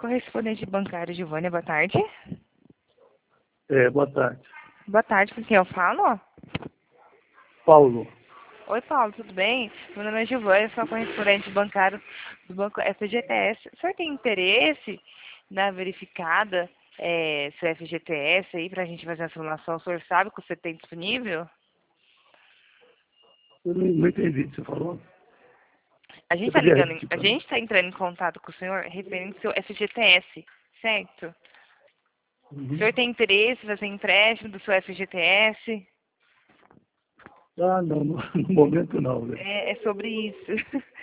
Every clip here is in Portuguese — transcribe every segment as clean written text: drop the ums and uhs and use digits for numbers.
Correspondente bancário Giovânia, boa tarde. Boa tarde. Boa tarde, com quem eu falo? Paulo. Oi, Paulo, tudo bem? Meu nome é Giovânia, sou correspondente bancário do Banco FGTS. O senhor tem interesse na verificada seu FGTS aí para a gente fazer a simulação? O senhor sabe que você tem disponível? Eu não entendi o que você falou. A gente Você está podia ligando, repetir a para mim? gente está entrando em contato com o senhor referente ao seu FGTS, certo? O senhor tem interesse em fazer empréstimo do seu FGTS? Ah, não, no momento não. Né? É sobre isso.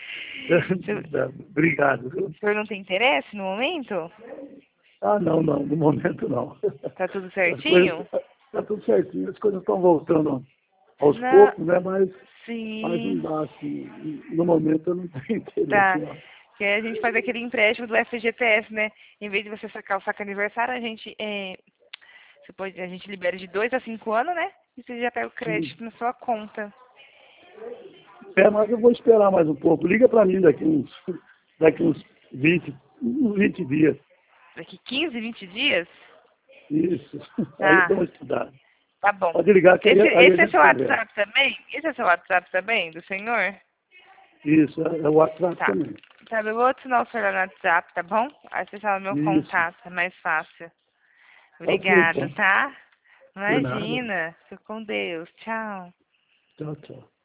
Obrigado. Viu? O senhor não tem interesse no momento? Ah, não, no momento não. Tá tudo As coisas, certinho? tá tudo certinho, as coisas estão voltando aos Não, poucos, né? Mas não sim, dá assim. No momento eu não tenho interesse, tá. não. Que a gente faz aquele empréstimo do FGTS, né? Em vez de você sacar o saque aniversário, a gente libera de 2 a 5 anos, né? E você já pega o Sim. crédito na sua conta. Mas eu vou esperar mais um pouco. Liga para mim daqui uns 20 dias. Daqui 15, 20 dias? Isso. Aí eu Tá, dou uma estudada. tá bom. Pode ligar que aí a Esse é gente seu conversa. WhatsApp também? Esse é seu WhatsApp também, do senhor? Isso, é o WhatsApp Tá. também. Tá, eu vou adicionar o senhor no WhatsApp, tá bom? Aí você fala meu Isso. contato, é mais fácil. Ok, Obrigada, então. tá? De nada. Imagina. Fica com Deus. Tchau. Tchau, tchau.